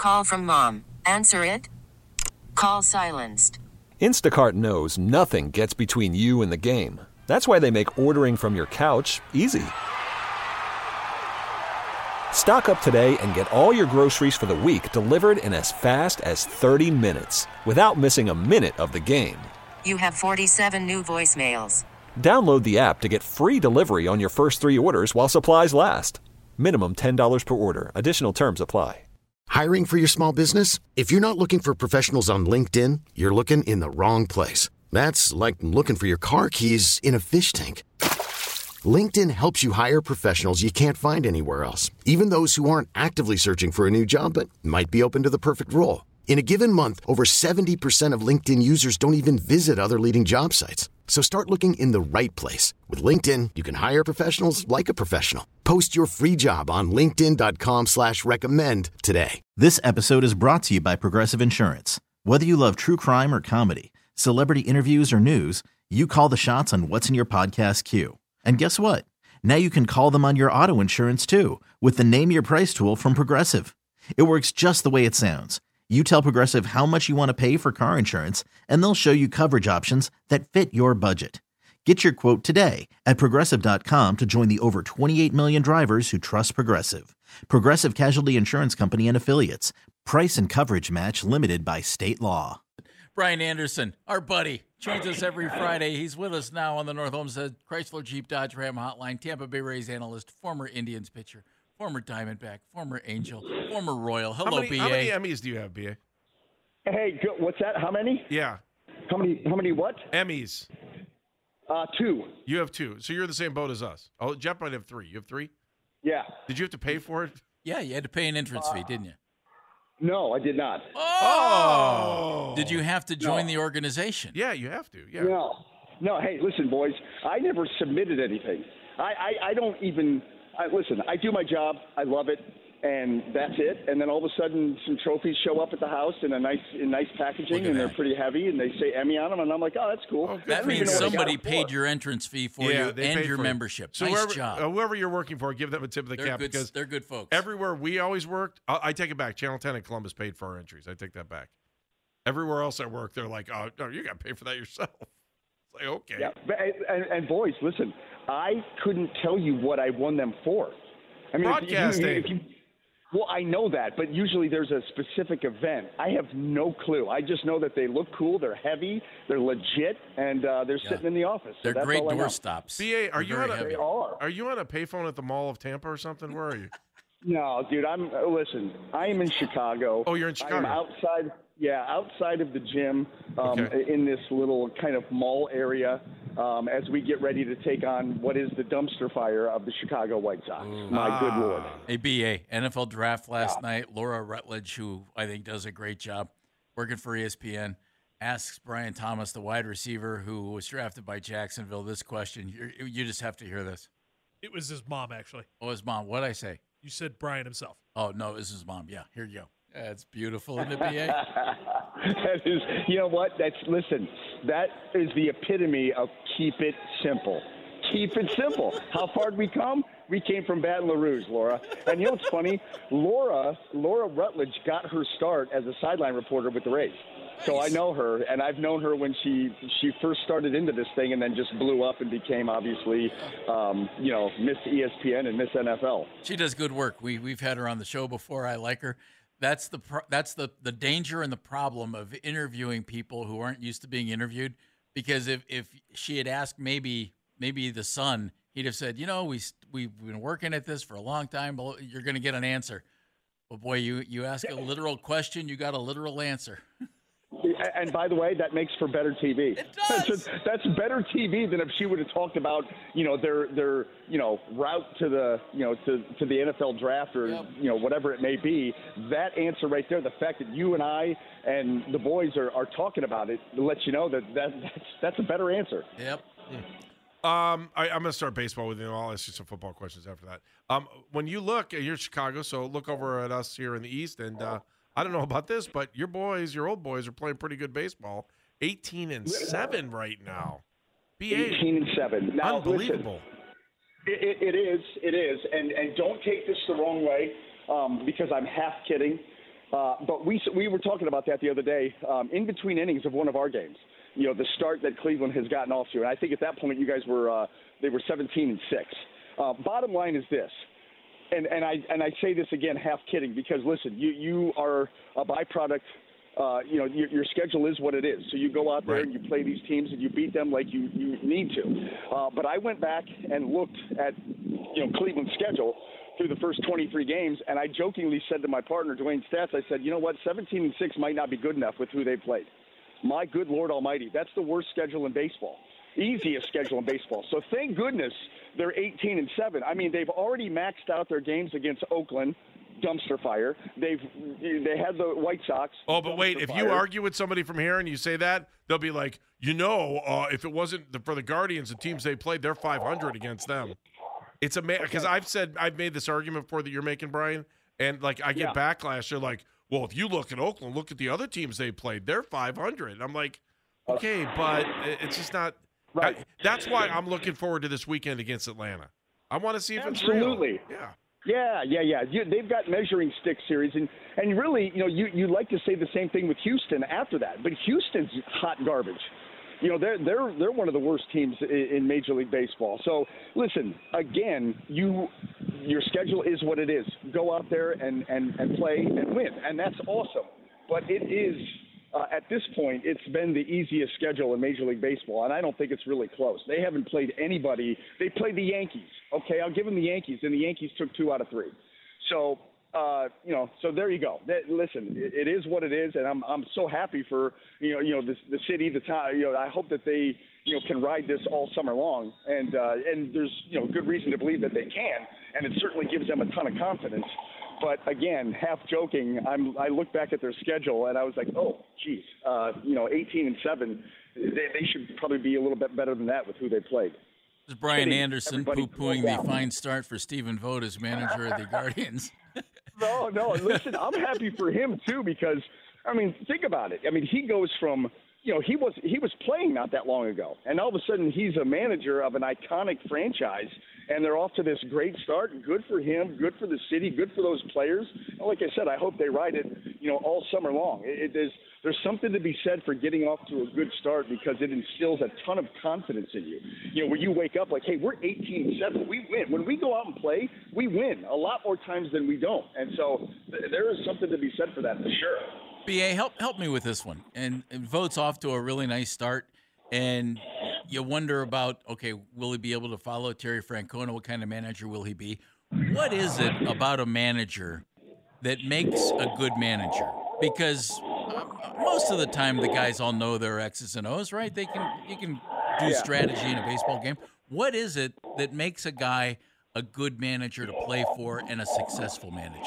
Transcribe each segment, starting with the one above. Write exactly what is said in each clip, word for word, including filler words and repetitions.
Call from mom. Answer it. Call silenced. Instacart knows nothing gets between you and the game. That's why they make ordering from your couch easy. Stock up today and get all your groceries for the week delivered in as fast as thirty minutes without missing a minute of the game. You have forty-seven new voicemails. Download the app to get free delivery on your first three orders while supplies last. Minimum ten dollars per order. Additional terms apply. Hiring for your small business? If you're not looking for professionals on LinkedIn, you're looking in the wrong place. That's like looking for your car keys in a fish tank. LinkedIn helps you hire professionals you can't find anywhere else, even those who aren't actively searching for a new job but might be open to the perfect role. In a given month, over seventy percent of LinkedIn users don't even visit other leading job sites. So start looking in the right place. With LinkedIn, you can hire professionals like a professional. Post your free job on linkedin.com slash recommend today. This episode is brought to you by Progressive Insurance. Whether you love true crime or comedy, celebrity interviews or news, you call the shots on what's in your podcast queue. And guess what? Now you can call them on your auto insurance too with the Name Your Price tool from Progressive. It works just the way it sounds. You tell Progressive how much you want to pay for car insurance, and they'll show you coverage options that fit your budget. Get your quote today at Progressive dot com to join the over twenty-eight million drivers who trust Progressive. Progressive Casualty Insurance Company and Affiliates. Price and coverage match limited by state law. Brian Anderson, our buddy, joins us every Friday. He's with us now on the North Homestead Chrysler Jeep Dodge Ram Hotline. Tampa Bay Rays analyst, former Indians pitcher, former Diamondback, former Angel, former Royal. Hello, how many, B A. How many Emmys do you have, B A? Hey, good. What's that? How many? Yeah. How many? How many? What? Emmys. Uh, two. You have two, so you're the same boat as us. Oh, Jeff might have three. You have three? Yeah. Did you have to pay for it? Yeah, you had to pay an entrance uh, fee, didn't you? No, I did not. Oh! Did you have to join no. the organization? Yeah, you have to. Yeah. No. No, hey, listen, boys. I never submitted anything. I, I, I don't even I, – listen, I do my job. I love it, and that's it. And then all of a sudden some trophies show up at the house in a nice in nice packaging, and they're pretty heavy, and they say Emmy on them, and I'm like, oh, that's cool. Oh, that means somebody paid your entrance fee for yeah, you they and your for membership. So nice whoever, job. Uh, whoever you're working for, give them a tip of the they're cap good, because they're good folks. Everywhere we always worked, I, I take it back. Channel ten and Columbus paid for our entries. I take that back. Everywhere else I work, they're like, oh, no, you got to pay for that yourself. It's like, okay. Yeah, and, and boys, listen, I couldn't tell you what I won them for. I mean, broadcasting. If you, if you, well, I know that, but usually there's a specific event. I have no clue. I just know that they look cool, they're heavy, they're legit, and uh, they're yeah. sitting in the office. So they're that's great all door stops. B A, are you on a they are. Are you on a payphone at the Mall of Tampa or something? Where are you? No, dude. I'm uh, listen. I am in Chicago. Oh, you're in Chicago. I'm outside. Yeah, outside of the gym, um, okay. in this little kind of mall area, um, as we get ready to take on what is the dumpster fire of the Chicago White Sox. Ooh. My ah. good Lord. A B A, N F L draft last yeah. night. Laura Rutledge, who I think does a great job working for E S P N, asks Brian Thomas, the wide receiver who was drafted by Jacksonville, this question. You're, you just have to hear this. It was his mom, actually. Oh, his mom. What'd I say? You said Brian himself. Oh, no, it was his mom. Yeah, here you go. That's beautiful in the B A. That is, you know what? That's listen. That is the epitome of keep it simple. Keep it simple. How far did we come? We came from Baton Rouge, Laura. And you know what's funny? Laura, Laura Rutledge got her start as a sideline reporter with the Rays. So I know her, and I've known her when she she first started into this thing and then just blew up and became, obviously, um, you know, Miss E S P N and Miss N F L. She does good work. We, we've had her on the show before. I like her. That's the pro- that's the, the danger and the problem of interviewing people who aren't used to being interviewed. Because if, if she had asked maybe maybe the son, he'd have said, you know, we we've been working at this for a long time, but you're going to get an answer. But boy, you you ask a literal question, you got a literal answer. And by the way, that makes for better T V. It does. That's, that's better T V than if she would have talked about, you know, their their you know route to the you know to, to the N F L draft or yep. you know whatever it may be. That answer right there, the fact that you and I and the boys are, are talking about it, lets you know that, that that's that's a better answer. Yep. Um, I, I'm going to start baseball with you. I'll ask you some football questions after that. Um, when you look, you're in Chicago, so look over at us here in the East, and uh, I don't know about this, but your boys, your old boys, are playing pretty good baseball. eighteen and seven right now. B A, eighteen and seven. Now, unbelievable. Listen, it, it is, it is, and and don't take this the wrong way, um, because I'm half kidding. Uh, but we we were talking about that the other day um, in between innings of one of our games. You know, the start that Cleveland has gotten off to, and I think at that point you guys were uh, they were seventeen and six. Uh, bottom line is this. And and I and I say this again, half kidding, because listen, you you are a byproduct. Uh, you know, your, your schedule is what it is. So you go out there Right. and you play these teams and you beat them like you, you need to. Uh, but I went back and looked at, you know, Cleveland's schedule through the first twenty-three games, and I jokingly said to my partner, Dwayne Stats, I said, you know what, seventeen and six might not be good enough with who they played. My good Lord Almighty, that's the worst schedule in baseball. Easiest schedule in baseball. So thank goodness they're eighteen and seven. I mean, they've already maxed out their games against Oakland, dumpster fire. They've they had the White Sox. Oh, but wait, if you fire. argue with somebody from here and you say that, they'll be like, you know, uh, if it wasn't the, for the Guardians, the teams they played, they're five hundred against them. It's amazing because I've said I've made this argument before that you're making, Brian, and like I get Yeah. backlash. They're like, well, if you look at Oakland, look at the other teams they played, they're five hundred. I'm like, okay, but it- it's just not. Right. I- that's why I'm looking forward to this weekend against Atlanta. I want to see if Absolutely. it's real. Yeah. Yeah, yeah, yeah. You, they've got measuring stick series, and, and really, you know, you you like to say the same thing with Houston after that, but Houston's hot garbage. You know, they're they're they're one of the worst teams in, in Major League Baseball. So listen, again, you your schedule is what it is. Go out there and and, and play and win, and that's awesome. But it is. Uh, at this point, it's been the easiest schedule in Major League Baseball, and I don't think it's really close. They haven't played anybody. They played the Yankees. Okay, I'll give them the Yankees, and the Yankees took two out of three. So, uh, you know, so there you go. That, listen, it, it is what it is, and I'm I'm so happy for you know you know the the city, the town. You know, I hope that they you know can ride this all summer long, and uh, and there's you know good reason to believe that they can, and it certainly gives them a ton of confidence. But again, half joking, I'm, I look back at their schedule and I was like, oh, geez, uh, you know, eighteen and seven, they, they should probably be a little bit better than that with who they played. This is Brian Kidding. Anderson Everybody poo-pooing calm the down. fine start for Stephen Vogt as manager of the Guardians. No, no, listen, I'm happy for him too because, I mean, think about it. I mean, he goes from, you know, he was he was playing not that long ago, and all of a sudden he's a manager of an iconic franchise, and they're off to this great start. Good for him, good for the city, good for those players. And like I said, I hope they ride it, you know, all summer long. It, it is there's something to be said for getting off to a good start because it instills a ton of confidence in you. You know, when you wake up like, hey, we're eighteen and seven, we win. When we go out and play, we win a lot more times than we don't. And so th- there is something to be said for that for sure. B A, help help me with this one. And, and Vogt's off to a really nice start, and you wonder about, okay, will he be able to follow Terry Francona? What kind of manager will he be? What is it about a manager that makes a good manager? Because uh, most of the time, the guys all know their X's and O's, right? They can you can do Yeah. strategy in a baseball game. What is it that makes a guy a good manager to play for and a successful manager?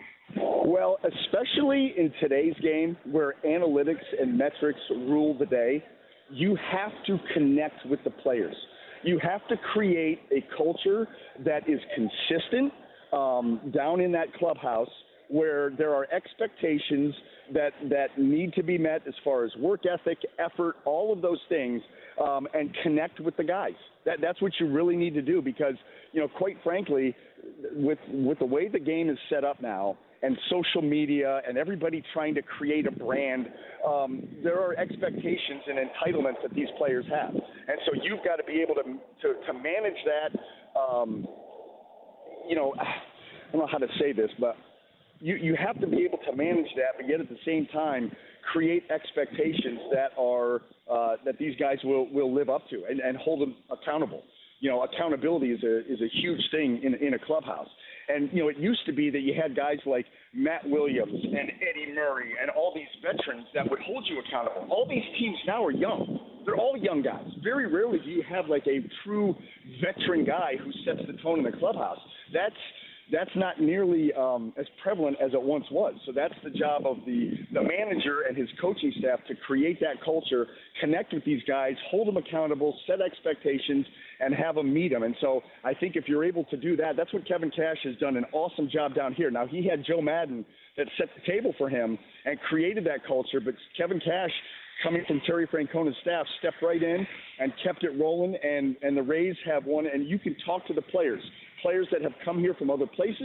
Well, especially in today's game where analytics and metrics rule the day, you have to connect with the players. You have to create a culture that is consistent um, down in that clubhouse where there are expectations that, that need to be met as far as work ethic, effort, all of those things, um, and connect with the guys. That, that's what you really need to do because, you know, quite frankly, with with the way the game is set up now, and social media and everybody trying to create a brand, um, there are expectations and entitlements that these players have. And so you've got to be able to to, to manage that. Um, you know, I don't know how to say this, but you, you have to be able to manage that, but yet at the same time create expectations that are uh, that these guys will, will live up to and, and hold them accountable. You know, accountability is a is a huge thing in in a clubhouse. And, you know, it used to be that you had guys like Matt Williams and Eddie Murray and all these veterans that would hold you accountable. All these teams now are young. They're all young guys. Very rarely do you have like a true veteran guy who sets the tone in the clubhouse. That's that's not nearly um, as prevalent as it once was. So that's the job of the, the manager and his coaching staff to create that culture, connect with these guys, hold them accountable, set expectations, and have them meet them. And so I think if you're able to do that, that's what Kevin Cash has done an awesome job down here. Now, he had Joe Madden that set the table for him and created that culture, but Kevin Cash, coming from Terry Francona's staff, stepped right in and kept it rolling, and, and the Rays have one. And you can talk to the players, players that have come here from other places,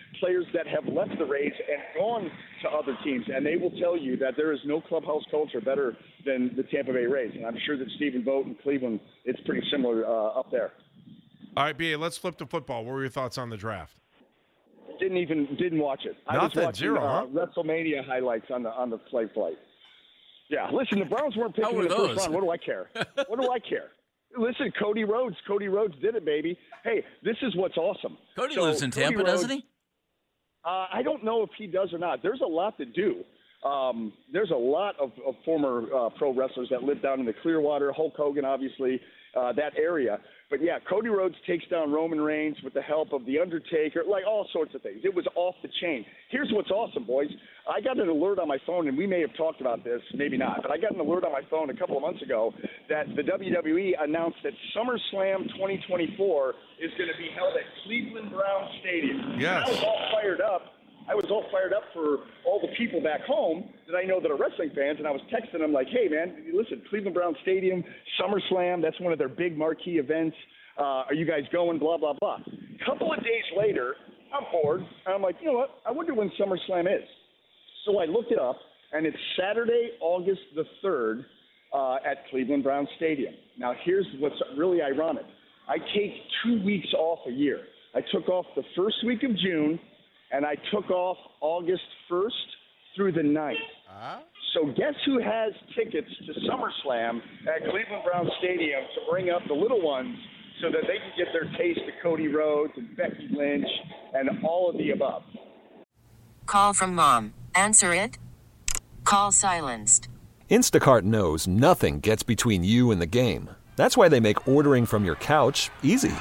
players that have left the Rays and gone to other teams, and they will tell you that there is no clubhouse culture better than the Tampa Bay Rays. And I'm sure that Stephen Vogt in Cleveland, it's pretty similar uh, up there. All right, B A, let's flip to football. What were your thoughts on the draft? Didn't even didn't watch it. I Nothing, was watching zero, uh, huh? WrestleMania highlights on the on the flight flight. Yeah, listen, the Browns weren't picking How were in the those? first round. What do I care? What do I care? Listen, Cody Rhodes. Cody Rhodes did it, baby. Hey, this is what's awesome. Cody So, lives in Cody Tampa, Rhodes, doesn't he? Uh, I don't know if he does or not. There's a lot to do. Um, there's a lot of, of former uh, pro wrestlers that live down in the Clearwater, Hulk Hogan, obviously, uh, that area. But, yeah, Cody Rhodes takes down Roman Reigns with the help of The Undertaker, like all sorts of things. It was off the chain. Here's what's awesome, boys. I got an alert on my phone, and we may have talked about this, maybe not, but I got an alert on my phone a couple of months ago that the W W E announced that SummerSlam twenty twenty-four is going to be held at Cleveland Browns Stadium. Yes. I was all fired up. I was all fired up for all the people back home that I know that are wrestling fans, and I was texting them like, hey, man, listen, Cleveland Browns Stadium, SummerSlam, that's one of their big marquee events. Uh, are you guys going, blah, blah, blah. A couple of days later, I'm bored, and I'm like, you know what, I wonder when SummerSlam is. So I looked it up, and it's Saturday, August the third uh, at Cleveland Browns Stadium. Now, here's what's really ironic. I take two weeks off a year. I took off the first week of June, and I took off August first through the ninth. Uh-huh. So guess who has tickets to SummerSlam at Cleveland Browns Stadium to bring up the little ones so that they can get their taste of Cody Rhodes and Becky Lynch and all of the above? Call from mom. Answer it. Call silenced. Instacart knows nothing gets between you and the game. That's why they make ordering from your couch easy.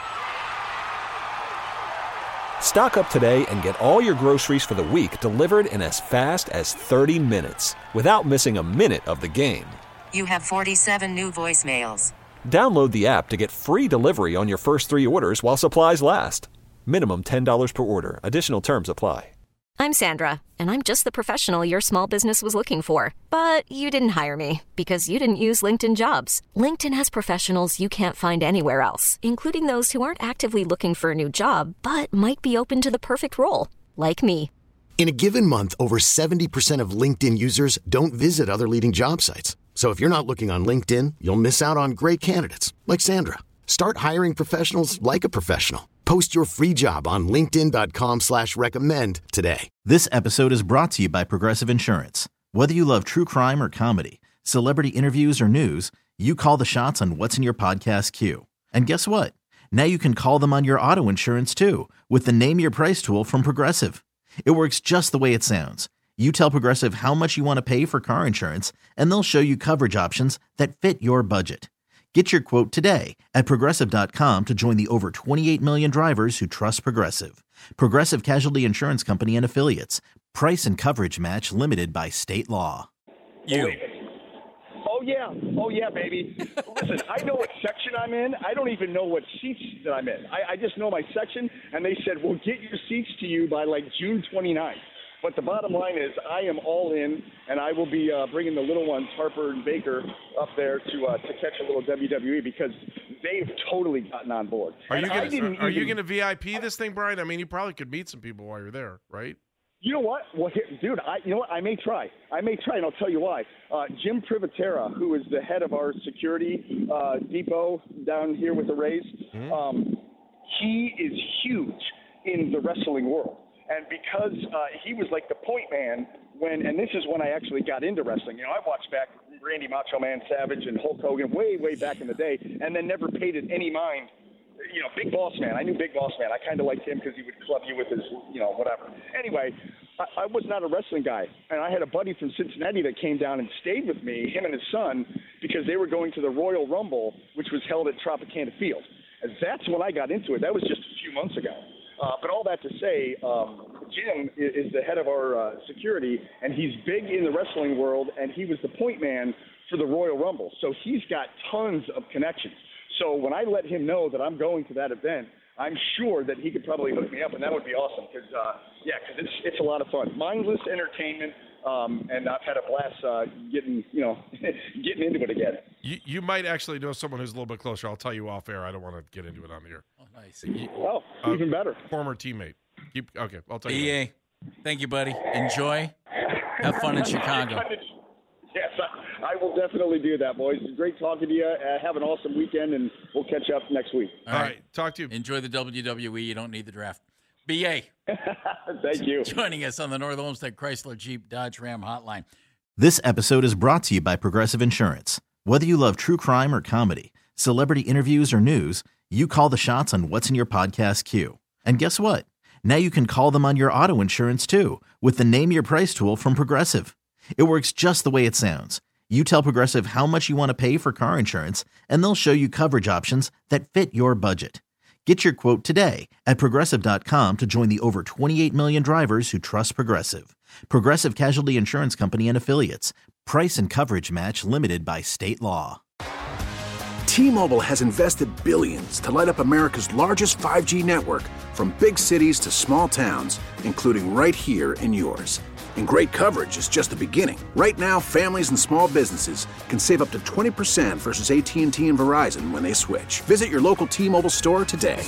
Stock up today and get all your groceries for the week delivered in as fast as thirty minutes without missing a minute of the game. You have forty-seven new voicemails. Download the app to get free delivery on your first three orders while supplies last. Minimum ten dollars per order. Additional terms apply. I'm Sandra, and I'm just the professional your small business was looking for. But you didn't hire me because you didn't use LinkedIn Jobs. LinkedIn has professionals you can't find anywhere else, including those who aren't actively looking for a new job, but might be open to the perfect role, like me. In a given month, over seventy percent of LinkedIn users don't visit other leading job sites. So if you're not looking on LinkedIn, you'll miss out on great candidates like Sandra. Start hiring professionals like a professional. Post your free job on linkedin.com slash recommend today. This episode is brought to you by Progressive Insurance. Whether you love true crime or comedy, celebrity interviews or news, you call the shots on what's in your podcast queue. And guess what? Now you can call them on your auto insurance too with the Name Your Price tool from Progressive. It works just the way it sounds. You tell Progressive how much you want to pay for car insurance, and they'll show you coverage options that fit your budget. Get your quote today at Progressive dot com to join the over twenty-eight million drivers who trust Progressive. Progressive Casualty Insurance Company and Affiliates. Price and coverage match limited by state law. You. Oh, yeah. Oh, yeah, baby. Listen, I know what section I'm in. I don't even know what seats that I'm in. I, I just know my section, and they said, we'll get your seats to you by, like, June twenty-ninth. But the bottom line is I am all in, and I will be uh, bringing the little ones, Harper and Baker, up there to uh, to catch a little W W E because they've totally gotten on board. Are you And I gonna, didn't are, are you even- going to V I P this thing, Brian? I mean, you probably could meet some people while you're there, right? You know what? Well, here, dude, I you know what? I may try. I may try, and I'll tell you why. Uh, Jim Privatera, who is the head of our security uh, depot down here with the Rays, mm-hmm. um, he is huge in the wrestling world. And because uh, he was like the point man when, and this is when I actually got into wrestling. You know, I watched back Randy Macho Man Savage and Hulk Hogan way, way back in the day, and then never paid it any mind. You know, Big Boss Man. I knew Big Boss Man. I kind of liked him because he would club you with his, you know, whatever. Anyway, I, I was not a wrestling guy, and I had a buddy from Cincinnati that came down and stayed with me, him and his son, because they were going to the Royal Rumble, which was held at Tropicana Field. And that's when I got into it. That was just a few months ago. Uh, but all that to say, um, Jim is, is the head of our uh, security, and he's big in the wrestling world, and he was the point man for the Royal Rumble. So he's got tons of connections. So when I let him know that I'm going to that event, I'm sure that he could probably hook me up, and that would be awesome. Because uh, yeah, because it's it's a lot of fun, mindless entertainment, um, and I've had a blast uh, getting you know getting into it again. You you might actually know someone who's a little bit closer. I'll tell you off air. I don't want to get into it on the air. Oh, nice. Oh, uh, even better. Former teammate. Keep okay. I'll tell you. B A, thank you, buddy. Enjoy. Have fun in Chicago. Yes, I, I will definitely do that, boys. Great talking to you. Uh, have an awesome weekend, and we'll catch up next week. All right. right. Talk to you. Enjoy the W W E. You don't need the draft. B A. Thank you. Joining us on the North Olmsted Chrysler Jeep Dodge Ram Hotline. This episode is brought to you by Progressive Insurance. Whether you love true crime or comedy, celebrity interviews or news, you call the shots on what's in your podcast queue. And guess what? Now you can call them on your auto insurance too with the Name Your Price tool from Progressive. It works just the way it sounds. You tell Progressive how much you want to pay for car insurance, and they'll show you coverage options that fit your budget. Get your quote today at Progressive dot com to join the over twenty-eight million drivers who trust Progressive. Progressive Casualty Insurance Company and Affiliates. Price and coverage match limited by state law. T-Mobile has invested billions to light up America's largest five G network, from big cities to small towns, including right here in yours. And great coverage is just the beginning. Right now, families and small businesses can save up to twenty percent versus A T and T and Verizon when they switch. Visit your local T-Mobile store today.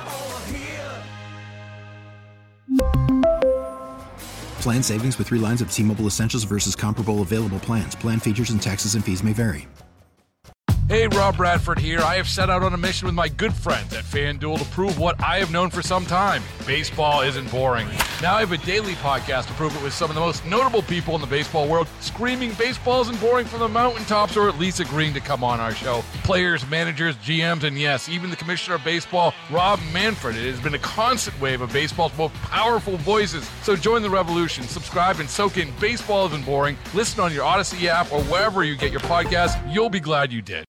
Plan savings with three lines of T-Mobile Essentials versus comparable available plans. Plan features and taxes and fees may vary. Hey, Rob Bradford here. I have set out on a mission with my good friends at FanDuel to prove what I have known for some time. Baseball isn't boring. Now I have a daily podcast to prove it with some of the most notable people in the baseball world, screaming baseball isn't boring from the mountaintops, or at least agreeing to come on our show. Players, managers, G Ms, and yes, even the commissioner of baseball, Rob Manfred. It has been a constant wave of baseball's most powerful voices. So join the revolution. Subscribe and soak in Baseball Isn't Boring. Listen on your Odyssey app or wherever you get your podcasts. You'll be glad you did.